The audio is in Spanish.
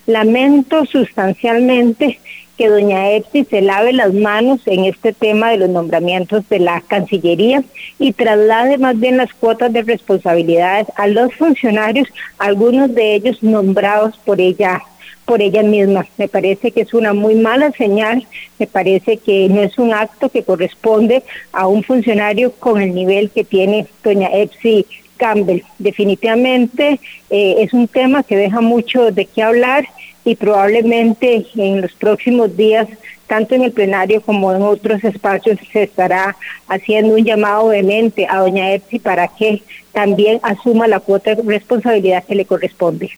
Lamento sustancialmente que doña Epsi se lave las manos en este tema de los nombramientos de la Cancillería y traslade más bien las cuotas de responsabilidades a los funcionarios, algunos de ellos nombrados por ella misma. Me parece que es una muy mala señal, me parece que no es un acto que corresponde a un funcionario con el nivel que tiene doña Epsi Campbell. Definitivamente es un tema que deja mucho de qué hablar y probablemente en los próximos días, tanto en el plenario como en otros espacios, se estará haciendo un llamado vehemente a doña Epsi para que también asuma la cuota de responsabilidad que le corresponde.